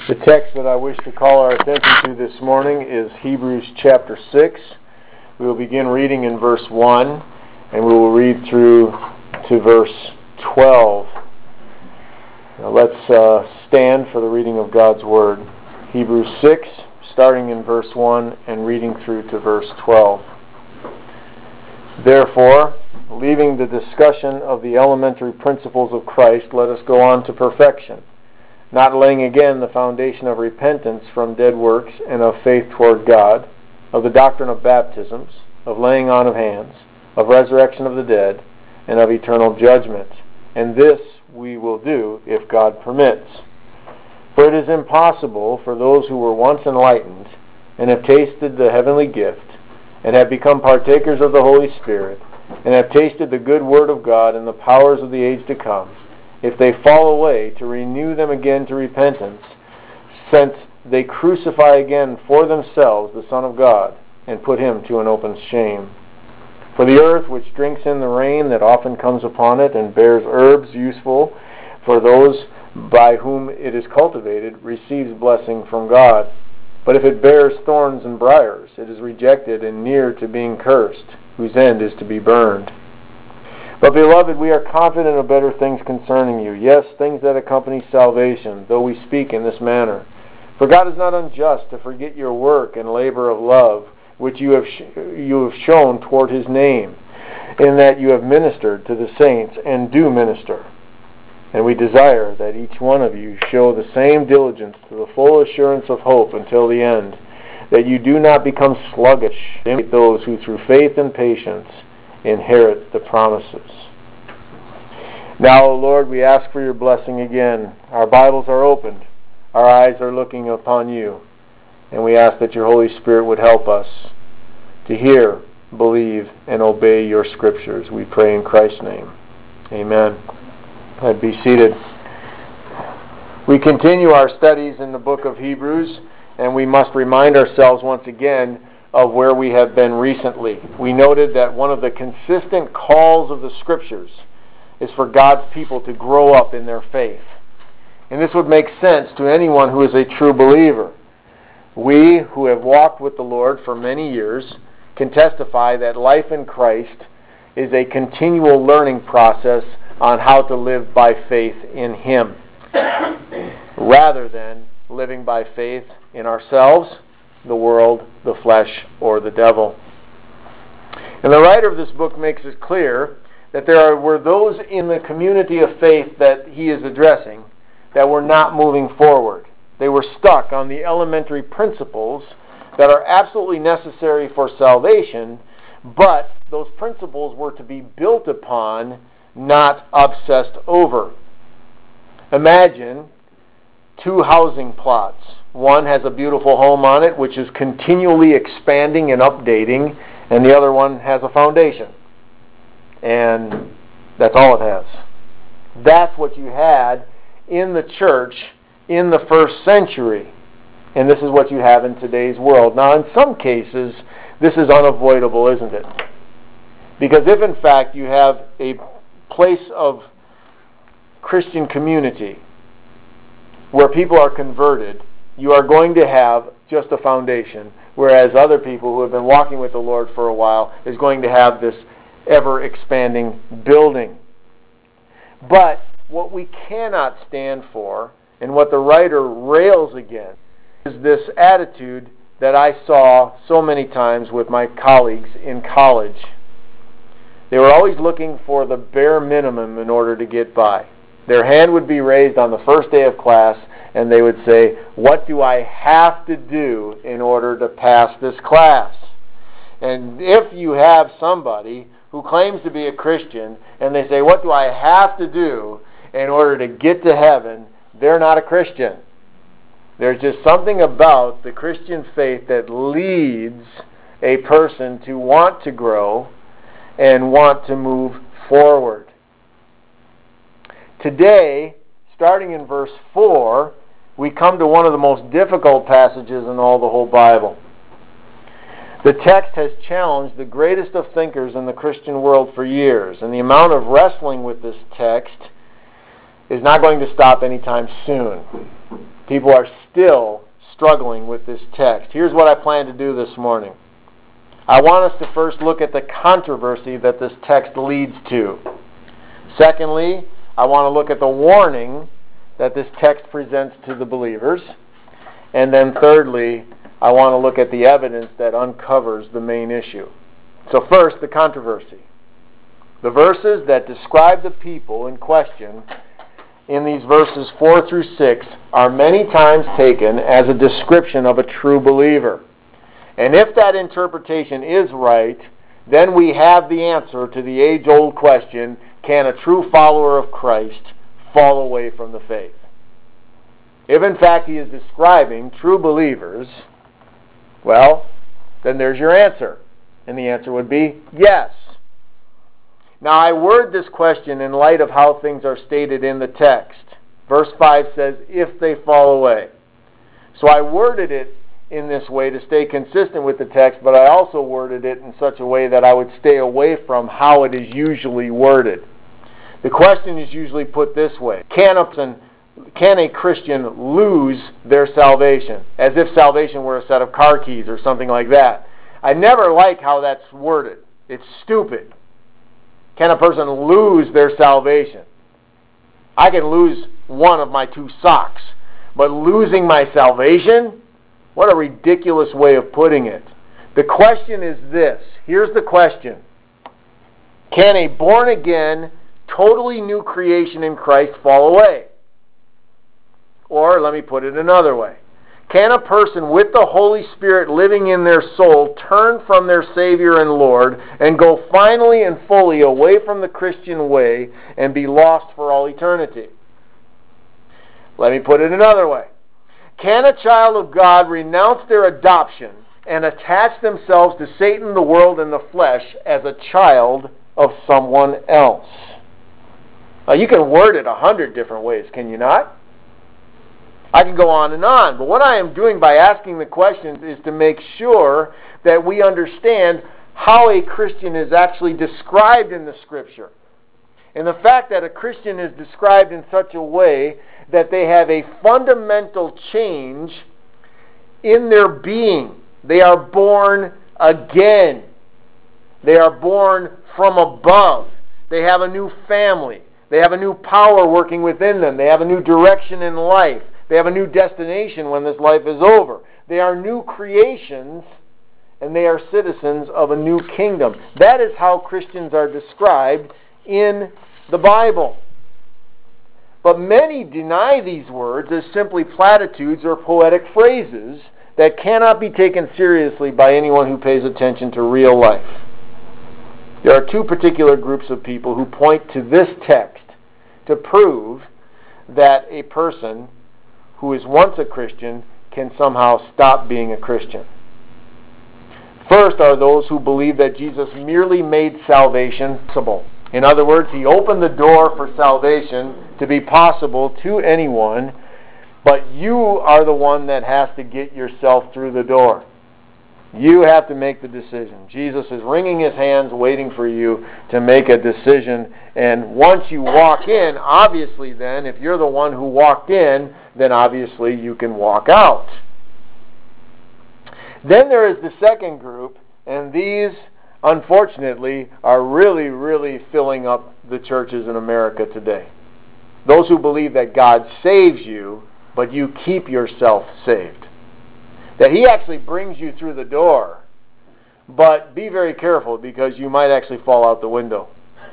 The text that I wish to call our attention to this morning is Hebrews chapter 6. We will begin reading in verse 1, and we will read through to verse 12. Now let's stand for the reading of God's Word. Hebrews 6, starting in verse 1 and reading through to verse 12. Therefore, leaving the discussion of the elementary principles of Christ, let us go on to perfection, not laying again the foundation of repentance from dead works and of faith toward God, of the doctrine of baptisms, of laying on of hands, of resurrection of the dead, and of eternal judgment. And this we will do if God permits. For it is impossible for those who were once enlightened and have tasted the heavenly gift and have become partakers of the Holy Spirit and have tasted the good word of God and the powers of the age to come, if they fall away, to renew them again to repentance, since they crucify again for themselves the Son of God, and put him to an open shame. For the earth, which drinks in the rain that often comes upon it, and bears herbs useful for those by whom it is cultivated, receives blessing from God. But if it bears thorns and briars, it is rejected and near to being cursed, whose end is to be burned. But, beloved, we are confident of better things concerning you, yes, things that accompany salvation, though we speak in this manner. For God is not unjust to forget your work and labor of love, which you have shown toward his name, in that you have ministered to the saints and do minister. And we desire that each one of you show the same diligence to the full assurance of hope until the end, that you do not become sluggish, imitate those who through faith and patience inherit the promises. Now, O Lord, we ask for your blessing again. Our Bibles are opened. Our eyes are looking upon you. And we ask that your Holy Spirit would help us to hear, believe, and obey your scriptures. We pray in Christ's name. Amen. I'd be seated. We continue our studies in the book of Hebrews, and we must remind ourselves once again of where we have been recently. We noted that one of the consistent calls of the Scriptures is for God's people to grow up in their faith. And this would make sense to anyone who is a true believer. We, who have walked with the Lord for many years, can testify that life in Christ is a continual learning process on how to live by faith in Him, rather than living by faith in ourselves, the world, the flesh, or the devil. And the writer of this book makes it clear that there were those in the community of faith that he is addressing that were not moving forward. They were stuck on the elementary principles that are absolutely necessary for salvation, but those principles were to be built upon, not obsessed over. Imagine two housing plots. One has a beautiful home on it, which is continually expanding and updating, and the other one has a foundation. And that's all it has. That's what you had in the church in the first century. And this is what you have in today's world. Now, in some cases, this is unavoidable, isn't it? Because if, in fact, you have a place of Christian community where people are converted, you are going to have just a foundation, whereas other people who have been walking with the Lord for a while is going to have this ever-expanding building. But what we cannot stand for, and what the writer rails against, is this attitude that I saw so many times with my colleagues in college. They were always looking for the bare minimum in order to get by. Their hand would be raised on the first day of class, and they would say, "What do I have to do in order to pass this class?" And if you have somebody who claims to be a Christian, and they say, "What do I have to do in order to get to heaven?" they're not a Christian. There's just something about the Christian faith that leads a person to want to grow and want to move forward. Today, starting in verse 4, we come to one of the most difficult passages in all the whole Bible. The text has challenged the greatest of thinkers in the Christian world for years, and the amount of wrestling with this text is not going to stop anytime soon. People are still struggling with this text, here's what I plan to do this morning. I want us to first look at the controversy that this text leads to. Secondly, I want to look at the warning that this text presents to the believers. And then thirdly, I want to look at the evidence that uncovers the main issue. So first, the controversy. The verses that describe the people in question in these verses 4 through 6 are many times taken as a description of a true believer. And if that interpretation is right, then we have the answer to the age-old question, can a true follower of Christ fall away from the faith? If in fact he is describing true believers, well, then there's your answer. And the answer would be yes. Now I word this question in light of how things are stated in the text. Verse 5 says, if they fall away. So I worded it in this way to stay consistent with the text, but I also worded it in such a way that I would stay away from how it is usually worded. The question is usually put this way: Can a Christian lose their salvation? As if salvation were a set of car keys or something like that. I never like how that's worded. It's stupid. Can a person lose their salvation? I can lose one of my 2 socks, but losing my salvation? What a ridiculous way of putting it. The question is this. Here's the question. Can a born-again, totally new creation in Christ fall away? Or, let me put it another way. Can a person with the Holy Spirit living in their soul turn from their Savior and Lord and go finally and fully away from the Christian way and be lost for all eternity? Let me put it another way. Can a child of God renounce their adoption and attach themselves to Satan, the world, and the flesh as a child of someone else? Now, you can word it 100 different ways, can you not? I can go on and on, but what I am doing by asking the questions is to make sure that we understand how a Christian is actually described in the Scripture. And the fact that a Christian is described in such a way that they have a fundamental change in their being. They are born again. They are born from above. They have a new family. They have a new power working within them. They have a new direction in life. They have a new destination when this life is over. They are new creations, and they are citizens of a new kingdom. That is how Christians are described in the Bible. But many deny these words as simply platitudes or poetic phrases that cannot be taken seriously by anyone who pays attention to real life. There are 2 particular groups of people who point to this text to prove that a person who is once a Christian can somehow stop being a Christian. First are those who believe that Jesus merely made salvation possible. In other words, he opened the door for salvation to be possible to anyone, but you are the one that has to get yourself through the door. You have to make the decision. Jesus is wringing his hands waiting for you to make a decision, and once you walk in, obviously then, if you're the one who walked in, then obviously you can walk out. Then there is the second group, and these, unfortunately, are really filling up the churches in America today. Those who believe that God saves you, but you keep yourself saved. That he actually brings you through the door, but be very careful because you might actually fall out the window.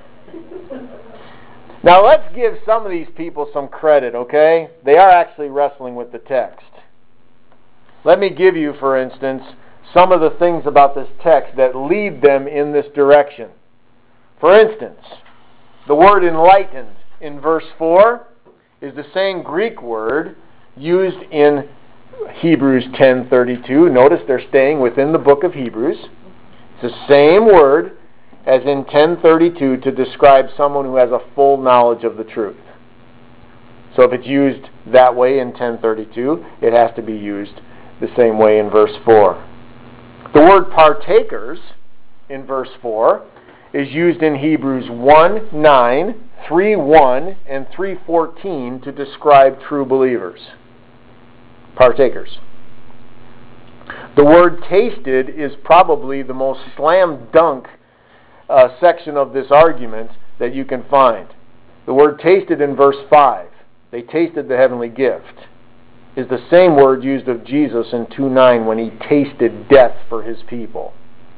Now let's give some of these people some credit, okay? They are actually wrestling with the text. Let me give you, for instance, some of the things about this text that lead them in this direction. For instance, the word enlightened in verse 4 is the same Greek word used in Hebrews 10:32. Notice they're staying within the book of Hebrews. It's the same word as in 10:32 to describe someone who has a full knowledge of the truth. So if it's used that way in 10:32, it has to be used the same way in verse 4. The word partakers in verse 4 is used in Hebrews 1:9, 3:1, and 3:14 to describe true believers. partakers. The word tasted is probably the most slam dunk section of this argument that you can find. The word tasted in verse 5, they tasted the heavenly gift, is the same word used of Jesus in 2:9 when he tasted death for his people.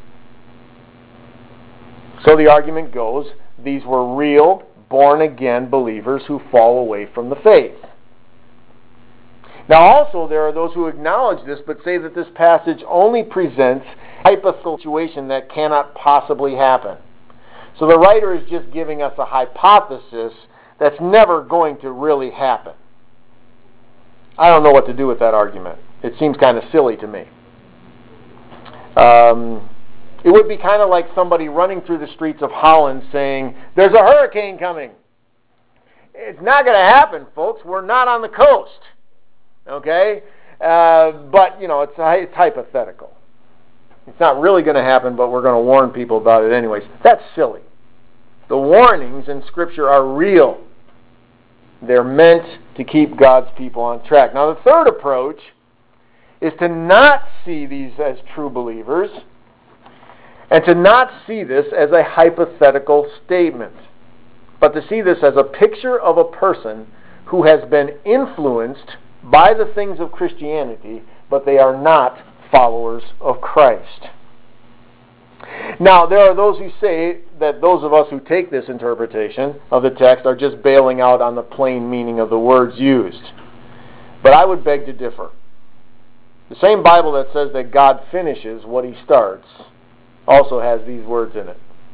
So the argument goes, these were real, born-again believers who fall away from the faith. Now also there are those who acknowledge this but say that this passage only presents a hypothetical situation that cannot possibly happen. So the writer is just giving us a hypothesis that's never going to really happen. I don't know what to do with that argument. It seems kind of silly to me. It would be kind of like somebody running through the streets of Holland saying, there's a hurricane coming. It's not going to happen, folks. We're not on the coast. Okay? But, it's hypothetical. It's not really going to happen, but we're going to warn people about it anyways. That's silly. The warnings in Scripture are real. They're meant to keep God's people on track. Now, the third approach is to not see these as true believers and to not see this as a hypothetical statement, but to see this as a picture of a person who has been influenced by the things of Christianity, but they are not followers of Christ. Now, there are those who say that those of us who take this interpretation of the text are just bailing out on the plain meaning of the words used. But I would beg to differ. The same Bible that says that God finishes what he starts also has these words in it.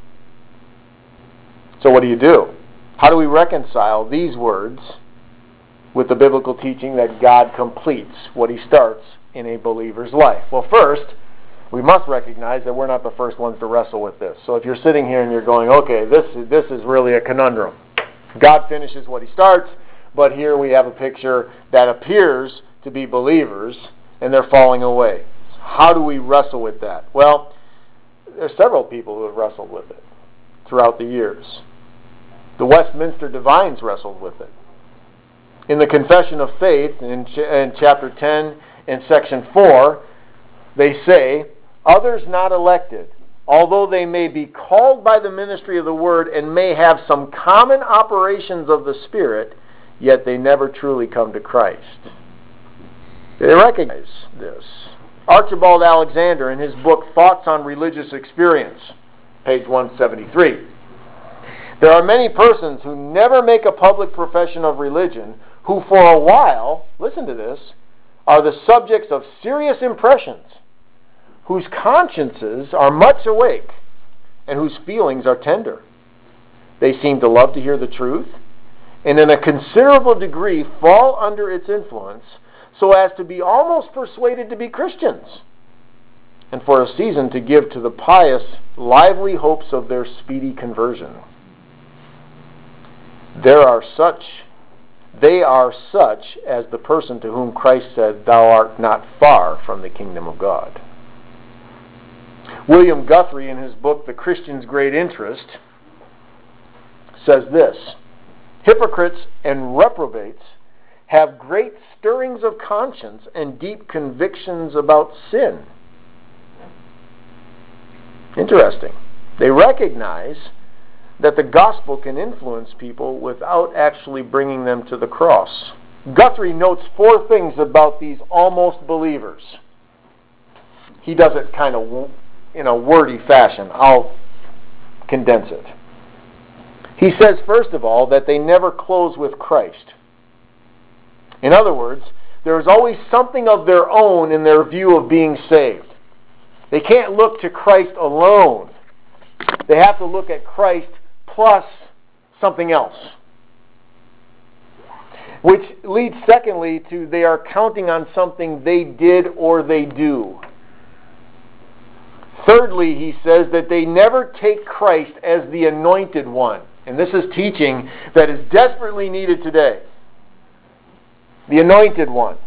So what do? How do we reconcile these words with the biblical teaching that God completes what he starts in a believer's life? Well, first, we must recognize that we're not the first ones to wrestle with this. So if you're sitting here and you're going, okay, this is really a conundrum. God finishes what he starts, but here we have a picture that appears to be believers, and they're falling away. How do we wrestle with that? Well, there are several people who have wrestled with it throughout the years. The Westminster Divines wrestled with it. In the Confession of Faith, in chapter 10, in section 4, they say, others not elected, although they may be called by the ministry of the word and may have some common operations of the Spirit, yet they never truly come to Christ. They recognize this. Archibald Alexander, in his book Thoughts on Religious Experience, page 173, there are many persons who never make a public profession of religion who for a while, listen to this, are the subjects of serious impressions, whose consciences are much awake and whose feelings are tender. They seem to love to hear the truth, and in a considerable degree fall under its influence, so as to be almost persuaded to be Christians, and for a season to give to the pious lively hopes of their speedy conversion. They are such as the person to whom Christ said, thou art not far from the kingdom of God. William Guthrie, in his book The Christian's Great Interest, says this, hypocrites and reprobates have great stirrings of conscience and deep convictions about sin. Interesting. They recognize that the gospel can influence people without actually bringing them to the cross. Guthrie notes 4 things about these almost believers. He does it kind of in a wordy fashion. I'll condense it. He says, first of all, that they never close with Christ. In other words, there is always something of their own in their view of being saved. They can't look to Christ alone. They have to look at Christ plus something else. Which leads, secondly, to they are counting on something they did or they do. Thirdly, he says that they never take Christ as the anointed one. And this is teaching that is desperately needed today. The anointed one,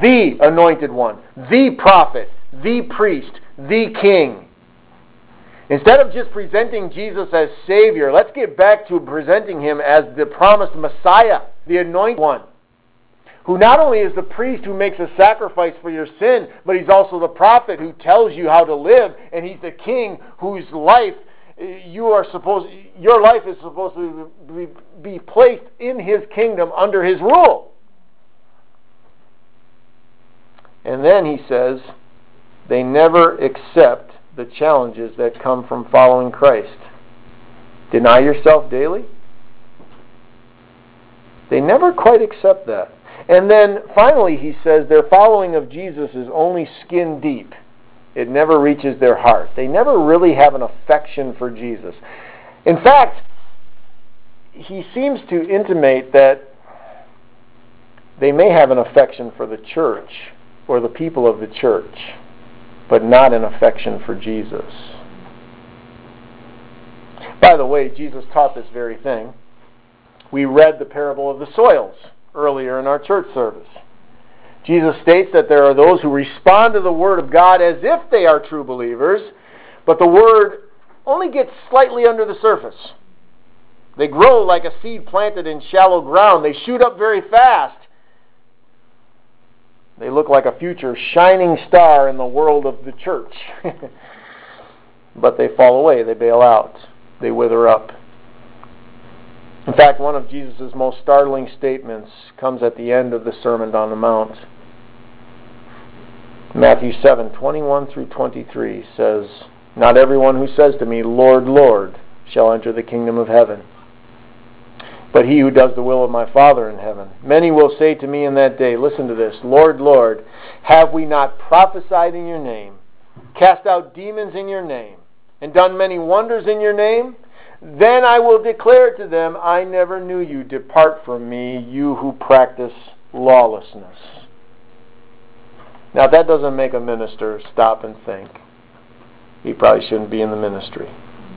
the prophet, the priest, the king. Instead of just presenting Jesus as Savior, let's get back to presenting him as the promised Messiah, the anointed one, who not only is the priest who makes a sacrifice for your sin, but he's also the prophet who tells you how to live, and he's the king whose life your life is supposed to be placed in his kingdom under his rule. And then he says, they never accept the challenges that come from following Christ. Deny yourself daily? They never quite accept that. And then finally he says their following of Jesus is only skin deep. It never reaches their heart. They never really have an affection for Jesus. In fact, he seems to intimate that they may have an affection for the church or the people of the church, but not an affection for Jesus. By the way, Jesus taught this very thing. We read the parable of the soils earlier in our church service. Jesus states that there are those who respond to the Word of God as if they are true believers, but the Word only gets slightly under the surface. They grow like a seed planted in shallow ground. They shoot up very fast. They look like a future shining star in the world of the church. But they fall away. They bail out. They wither up. In fact, one of Jesus' most startling statements comes at the end of the Sermon on the Mount. Matthew 7:21 through 23 says, "Not everyone who says to me, 'Lord, Lord,' shall enter the kingdom of heaven, but he who does the will of my Father in heaven. Many will say to me in that day," listen to this, "Lord, Lord, have we not prophesied in your name, cast out demons in your name, and done many wonders in your name? Then I will declare to them, I never knew you. Depart from me, you who practice lawlessness." Now, if that doesn't make a minister stop and think, he probably shouldn't be in the ministry.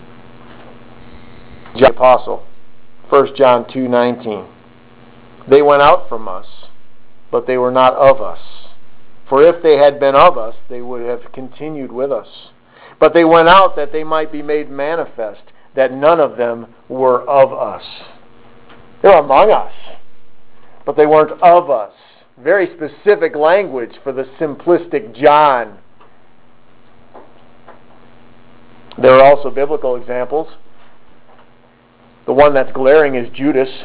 The Apostle, 1 John 2:19. "They went out from us, but they were not of us. For if they had been of us, they would have continued with us. But they went out that they might be made manifest, that none of them were of us." They were among us, but they weren't of us. Very specific language for the simplistic John. There are also biblical examples. The one that's glaring is Judas.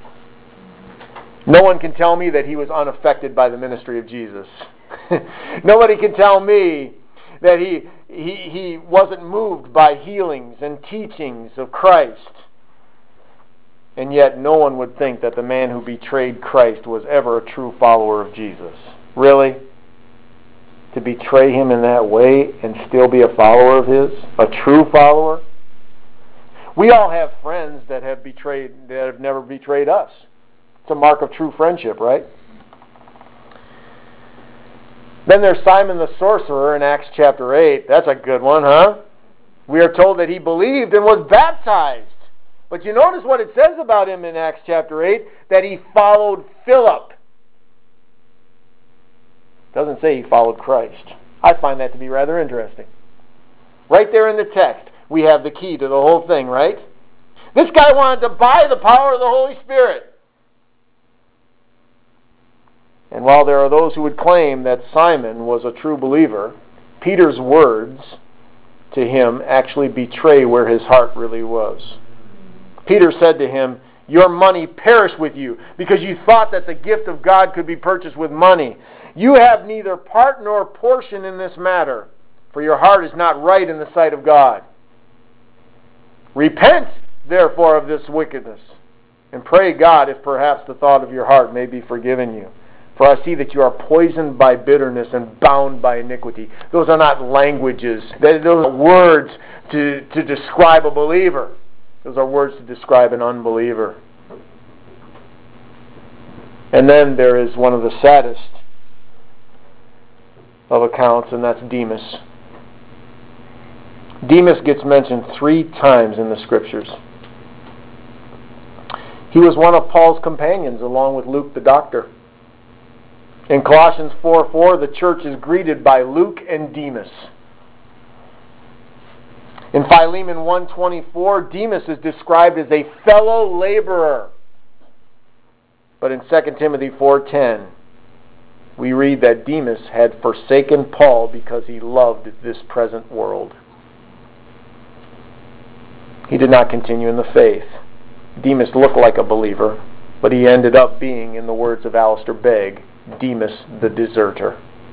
No one can tell me that he was unaffected by the ministry of Jesus. Nobody can tell me that he wasn't moved by healings and teachings of Christ. And yet no one would think that the man who betrayed Christ was ever a true follower of Jesus. Really? To betray him in that way and still be a follower of his? A true follower? We all have friends that have never betrayed us. It's a mark of true friendship, right? Then there's Simon the sorcerer in Acts chapter 8. That's a good one, huh? We are told that he believed and was baptized. But you notice what it says about him in Acts chapter 8, that he followed Philip. It doesn't say he followed Christ. I find that to be rather interesting. Right there in the text, we have the key to the whole thing, right? This guy wanted to buy the power of the Holy Spirit. And while there are those who would claim that Simon was a true believer, Peter's words to him actually betray where his heart really was. Peter said to him, "Your money perish with you, because you thought that the gift of God could be purchased with money. You have neither part nor portion in this matter, for your heart is not right in the sight of God. Repent, therefore, of this wickedness, and pray God if perhaps the thought of your heart may be forgiven you. For I see that you are poisoned by bitterness and bound by iniquity." Those are not languages. Those are words to describe a believer. Those are words to describe an unbeliever. And then there is one of the saddest of accounts, and that's Demas. Demas gets mentioned 3 times in the Scriptures. He was one of Paul's companions along with Luke the doctor. In Colossians 4:4, the church is greeted by Luke and Demas. In Philemon 1:24, Demas is described as a fellow laborer. But in 2 Timothy 4:10, we read that Demas had forsaken Paul because he loved this present world. He did not continue in the faith. Demas looked like a believer, but he ended up being, in the words of Alistair Begg, Demas the deserter.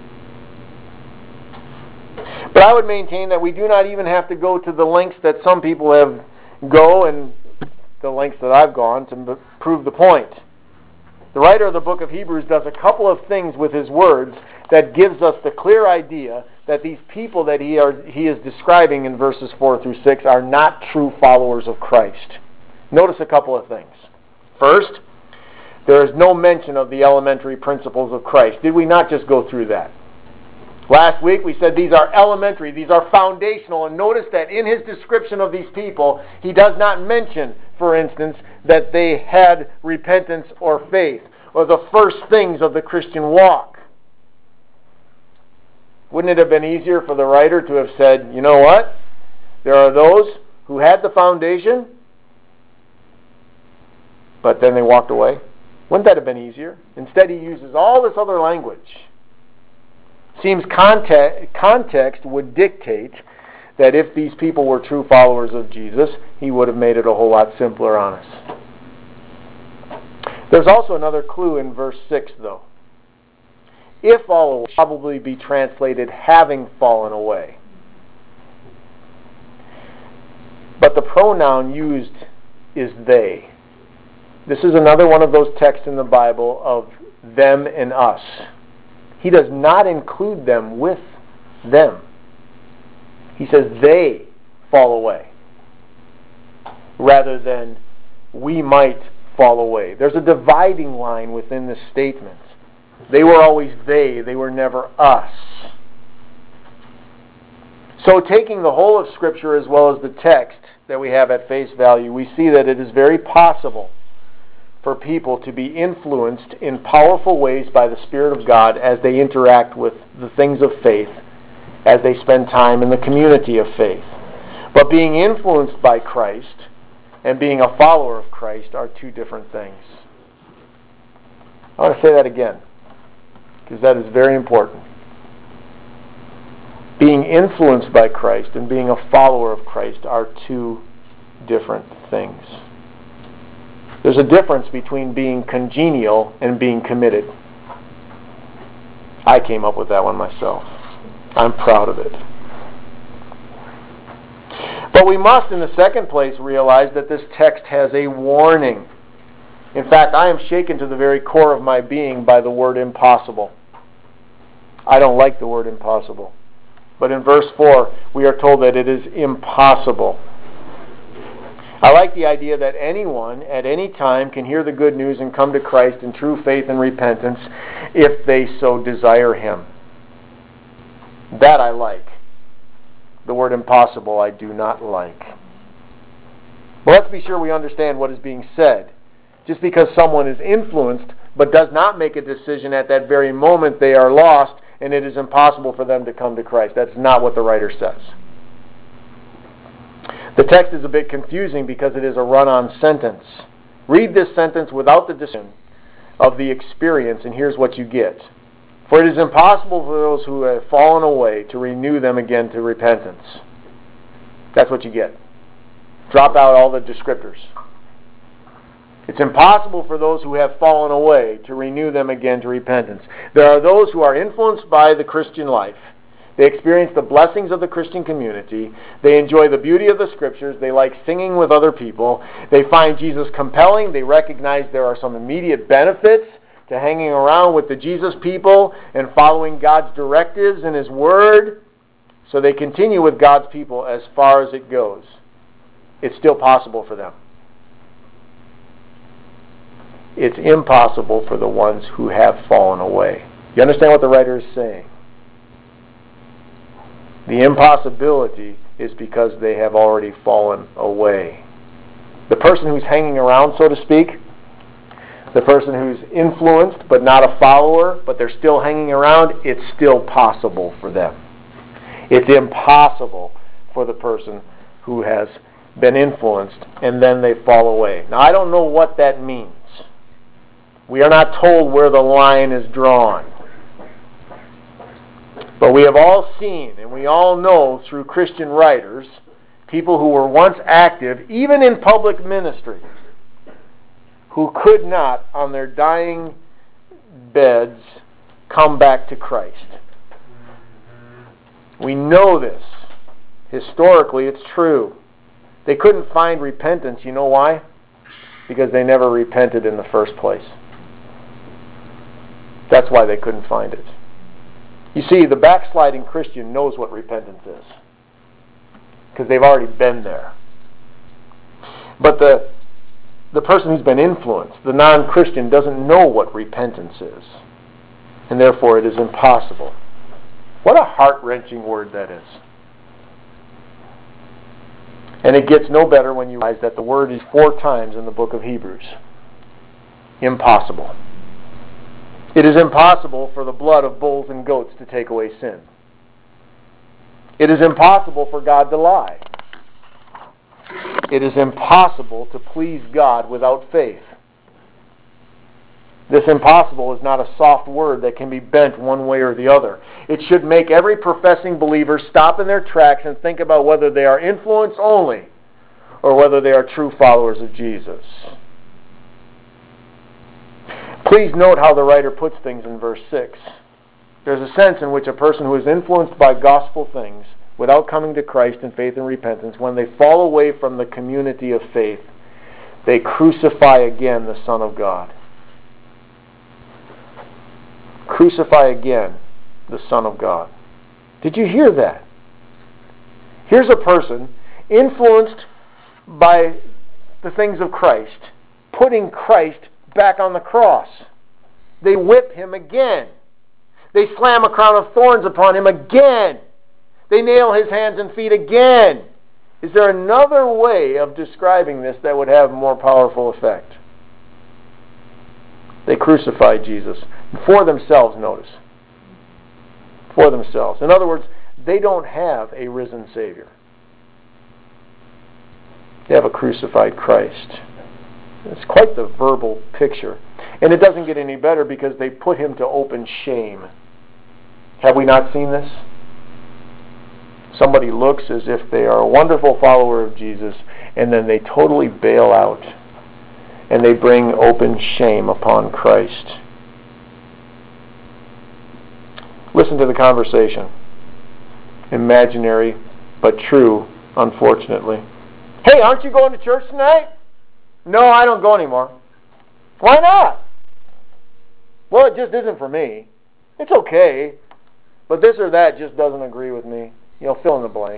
But I would maintain that we do not even have to go to the lengths that some people have and the lengths that I've gone to prove the point. The writer of the book of Hebrews does a couple of things with his words that gives us the clear idea that these people that he is describing in verses 4 through 6 are not true followers of Christ. Notice a couple of things. First, there is no mention of the elementary principles of Christ. Did we not just go through that? Last week we said these are elementary, these are foundational, and notice that in his description of these people, he does not mention, for instance, that they had repentance or faith, or the first things of the Christian walk. Wouldn't it have been easier for the writer to have said, you know what? There are those who had the foundation, but then they walked away. Wouldn't that have been easier? Instead, he uses all this other language. Seems context would dictate that if these people were true followers of Jesus, he would have made it a whole lot simpler on us. There's also another clue in verse 6, though. If all would probably be translated having fallen away. But the pronoun used is they. This is another one of those texts in the Bible of them and us. He does not include them with them. He says they fall away rather than we might fall away. There's a dividing line within this statement. They were always they were never us. So taking the whole of Scripture as well as the text that we have at face value, we see that it is very possible for people to be influenced in powerful ways by the Spirit of God as they interact with the things of faith, as they spend time in the community of faith. But being influenced by Christ and being a follower of Christ are two different things. I want to say that again, because that is very important. Being influenced by Christ and being a follower of Christ are two different things. There's a difference between being congenial and being committed. I came up with that one myself. I'm proud of it. But we must, in the second place, realize that this text has a warning. In fact, I am shaken to the very core of my being by the word impossible. I don't like the word impossible. But in verse 4, we are told that it is impossible. I like the idea that anyone at any time can hear the good news and come to Christ in true faith and repentance if they so desire Him. That I like. The word impossible I do not like. Well, let's be sure we understand what is being said. Just because someone is influenced but does not make a decision at that very moment, they are lost and it is impossible for them to come to Christ. That's not what the writer says. The text is a bit confusing because it is a run-on sentence. Read this sentence without the decision of the experience, and here's what you get. For it is impossible for those who have fallen away to renew them again to repentance. That's what you get. Drop out all the descriptors. It's impossible for those who have fallen away to renew them again to repentance. There are those who are influenced by the Christian life. They experience the blessings of the Christian community. They enjoy the beauty of the Scriptures. They like singing with other people. They find Jesus compelling. They recognize there are some immediate benefits to hanging around with the Jesus people and following God's directives and His Word. So they continue with God's people as far as it goes. It's still possible for them. It's impossible for the ones who have fallen away. You understand what the writer is saying? The impossibility is because they have already fallen away. The person who's hanging around, so to speak, the person who's influenced but not a follower, but they're still hanging around, it's still possible for them. It's impossible for the person who has been influenced and then they fall away. Now, I don't know what that means. We are not told where the line is drawn. But we have all seen, and we all know through Christian writers, people who were once active, even in public ministry, who could not, on their dying beds, come back to Christ. We know this. Historically, it's true. They couldn't find repentance. You know why? Because they never repented in the first place. That's why they couldn't find it. You see, the backsliding Christian knows what repentance is, because they've already been there. But the person who's been influenced, the non-Christian, doesn't know what repentance is, and therefore it is impossible. What a heart-wrenching word that is. And it gets no better when you realize that the word is 4 times in the book of Hebrews. Impossible. It is impossible for the blood of bulls and goats to take away sin. It is impossible for God to lie. It is impossible to please God without faith. This impossible is not a soft word that can be bent one way or the other. It should make every professing believer stop in their tracks and think about whether they are influenced only or whether they are true followers of Jesus. Please note how the writer puts things in verse 6. There's a sense in which a person who is influenced by gospel things without coming to Christ in faith and repentance, when they fall away from the community of faith, they crucify again the Son of God. Crucify again the Son of God. Did you hear that? Here's a person influenced by the things of Christ, putting Christ back on the cross. They whip him again. They slam a crown of thorns upon him again. They nail his hands and feet again. Is there another way of describing this that would have more powerful effect? They crucified Jesus for themselves, notice. For themselves. In other words, they don't have a risen Savior. They have a crucified Christ. It's quite the verbal picture. And it doesn't get any better because they put him to open shame. Have we not seen this? Somebody looks as if they are a wonderful follower of Jesus, and then they totally bail out. And they bring open shame upon Christ. Listen to the conversation. Imaginary, but true, unfortunately. Hey, aren't you going to church tonight? No, I don't go anymore. Why not? Well, it just isn't for me. It's okay, but this or that just doesn't agree with me. You know, fill in the blank.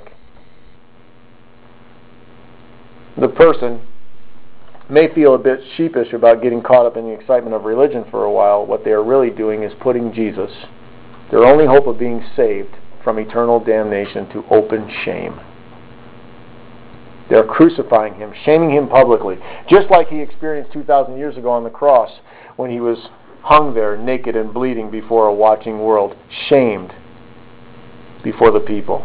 The person may feel a bit sheepish about getting caught up in the excitement of religion for a while. What they are really doing is putting Jesus, their only hope of being saved from eternal damnation, to open shame. They're crucifying him, shaming him publicly, just like he experienced 2,000 years ago on the cross when he was hung there naked and bleeding before a watching world, shamed before the people.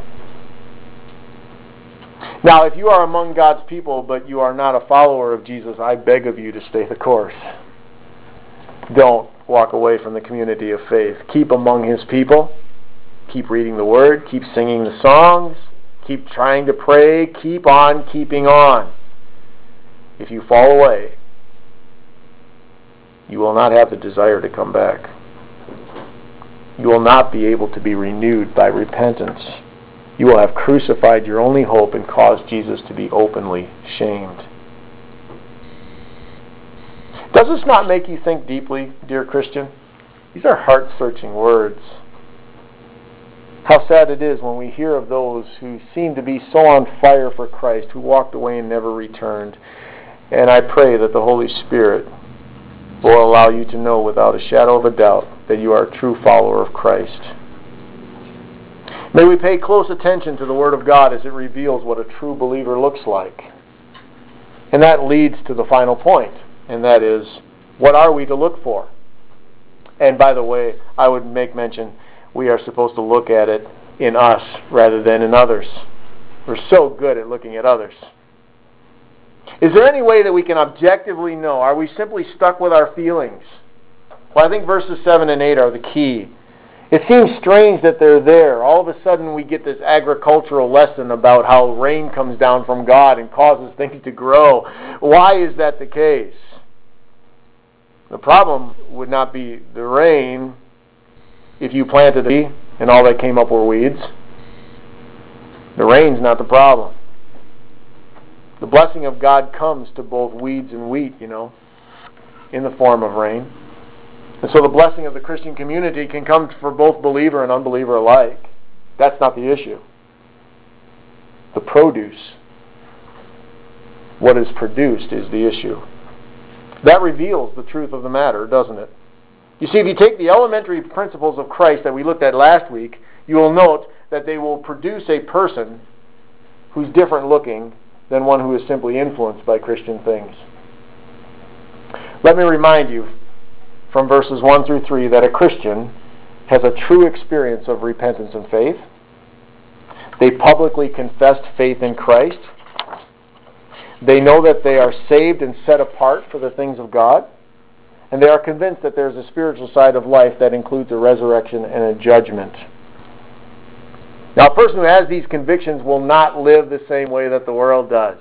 Now, if you are among God's people, but you are not a follower of Jesus, I beg of you to stay the course. Don't walk away from the community of faith. Keep among his people. Keep reading the Word. Keep singing the songs. Keep trying to pray. Keep on keeping on. If you fall away, you will not have the desire to come back. You will not be able to be renewed by repentance. You will have crucified your only hope and caused Jesus to be openly shamed. Does this not make you think deeply, dear Christian? These are heart-searching words. How sad it is when we hear of those who seem to be so on fire for Christ, who walked away and never returned. And I pray that the Holy Spirit will allow you to know without a shadow of a doubt that you are a true follower of Christ. May we pay close attention to the Word of God as it reveals what a true believer looks like. And that leads to the final point, and that is, what are we to look for? And by the way, I would make mention, we are supposed to look at it in us rather than in others. We're so good at looking at others. Is there any way that we can objectively know? Are we simply stuck with our feelings? Well, I think verses 7 and 8 are the key. It seems strange that they're there. All of a sudden we get this agricultural lesson about how rain comes down from God and causes things to grow. Why is that the case? The problem would not be the rain if you planted a tree and all that came up were weeds. The rain's not the problem. The blessing of God comes to both weeds and wheat, in the form of rain. And so the blessing of the Christian community can come for both believer and unbeliever alike. That's not the issue. The produce, what is produced, is the issue. That reveals the truth of the matter, doesn't it? You see, if you take the elementary principles of Christ that we looked at last week, you will note that they will produce a person who's different looking than one who is simply influenced by Christian things. Let me remind you from verses 1 through 3 that a Christian has a true experience of repentance and faith. They publicly confessed faith in Christ. They know that they are saved and set apart for the things of God. And they are convinced that there is a spiritual side of life that includes a resurrection and a judgment. Now, a person who has these convictions will not live the same way that the world does.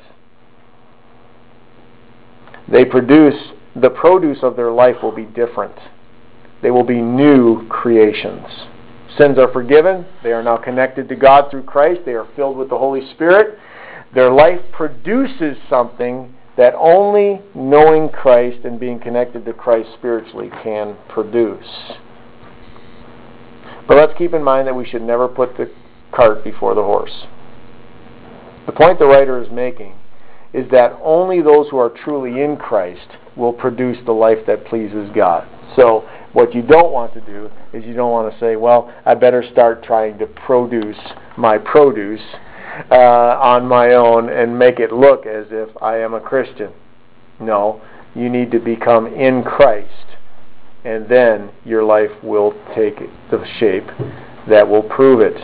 The produce of their life will be different. They will be new creations. Sins are forgiven. They are now connected to God through Christ. They are filled with the Holy Spirit. Their life produces something that only knowing Christ and being connected to Christ spiritually can produce. But let's keep in mind that we should never put the cart before the horse. The point the writer is making is that only those who are truly in Christ will produce the life that pleases God. So what you don't want to do is you don't want to say, well, I better start trying to produce my produce on my own and make it look as if I am a Christian. No, you need to become in Christ, and then your life will take the shape that will prove it.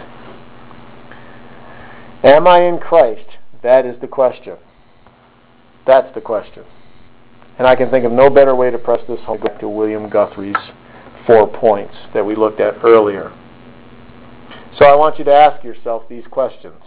Am I in Christ? That is the question. That's the question. And I can think of no better way to press this home back to William Guthrie's 4 points that we looked at earlier. So I want you to ask yourself these questions.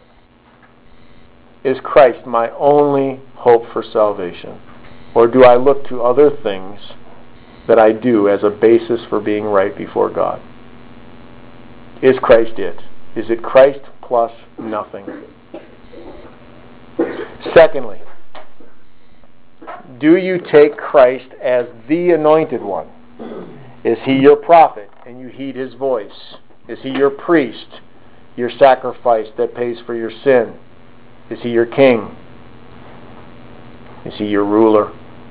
Is Christ my only hope for salvation? Or do I look to other things that I do as a basis for being right before God? Is Christ it? Is it Christ plus nothing? Secondly, do you take Christ as the anointed one? Is he your prophet and you heed his voice? Is he your priest, your sacrifice that pays for your sin? Is he your king? Is he your ruler?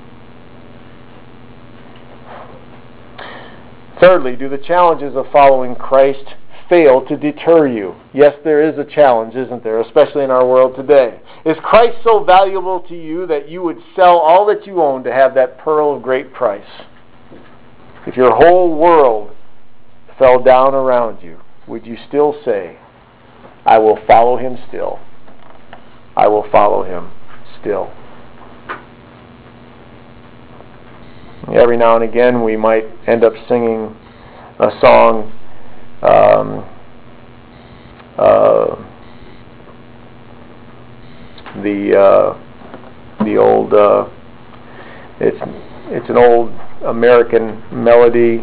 Thirdly, do the challenges of following Christ fail to deter you? Yes, there is a challenge, isn't there? Especially in our world today. Is Christ so valuable to you that you would sell all that you own to have that pearl of great price? If your whole world fell down around you, would you still say, I will follow him still? I will follow him still. Every now and again we might end up singing a song the old it's an old American melody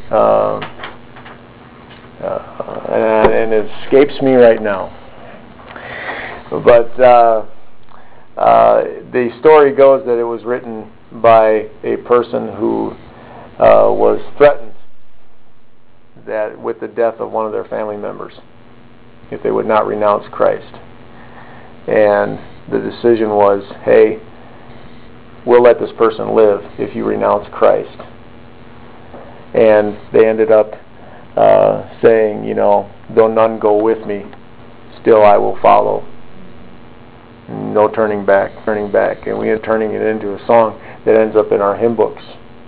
and it escapes me right now. But the story goes that it was written by a person who was threatened with the death of one of their family members if they would not renounce Christ. And the decision was, hey, we'll let this person live if you renounce Christ. And they ended up saying, though none go with me, still I will follow. No turning back. And we are turning it into a song that ends up in our hymn books.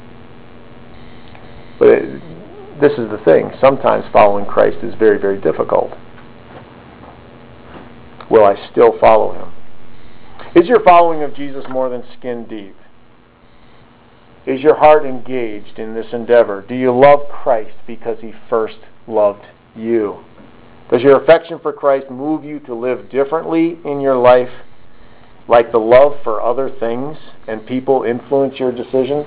But this is the thing. Sometimes following Christ is very, very difficult. Will I still follow him? Is your following of Jesus more than skin deep? Is your heart engaged in this endeavor? Do you love Christ because He first loved you? Does your affection for Christ move you to live differently in your life, like the love for other things and people influence your decisions?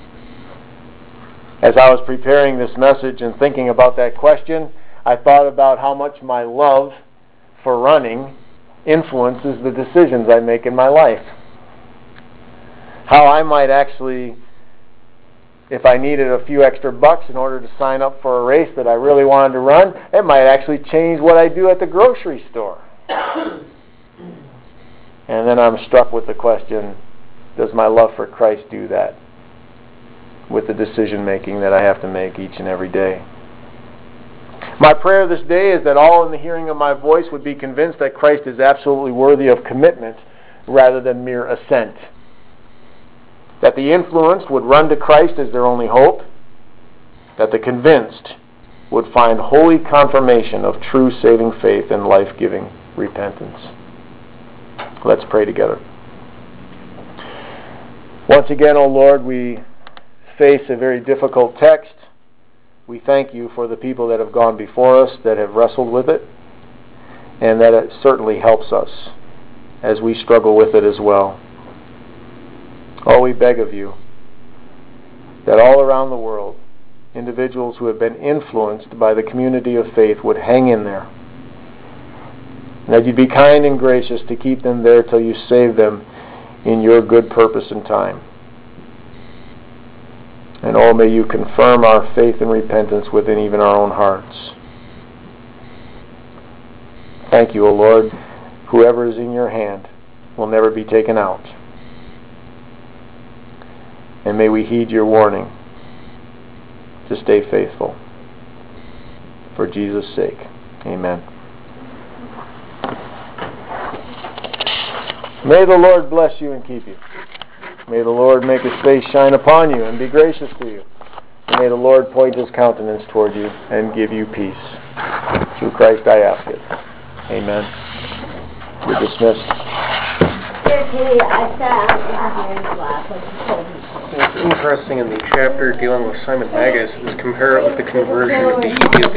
As I was preparing this message and thinking about that question, I thought about how much my love for running influences the decisions I make in my life. How I might actually, if I needed a few extra bucks in order to sign up for a race that I really wanted to run, it might actually change what I do at the grocery store. And then I'm struck with the question, does my love for Christ do that with the decision making that I have to make each and every day? My prayer this day is that all in the hearing of my voice would be convinced that Christ is absolutely worthy of commitment rather than mere assent. That the influenced would run to Christ as their only hope. That the convinced would find holy confirmation of true saving faith and life-giving repentance. Let's pray together. Once again, O Lord, we face a very difficult text. We thank you for the people that have gone before us, that have wrestled with it, and that it certainly helps us as we struggle with it as well. Oh, we beg of you that all around the world, individuals who have been influenced by the community of faith would hang in there. And that you'd be kind and gracious to keep them there till you save them in your good purpose and time. And oh, may you confirm our faith and repentance within even our own hearts. Thank you, O Lord. Whoever is in your hand will never be taken out. And may we heed your warning to stay faithful. For Jesus' sake. Amen. May the Lord bless you and keep you. May the Lord make His face shine upon you and be gracious to you. And may the Lord point His countenance toward you and give you peace. Through Christ I ask it. Amen. You're dismissed. It's interesting in the chapter dealing with Simon Magus is compare it with the conversion of the Ethiopian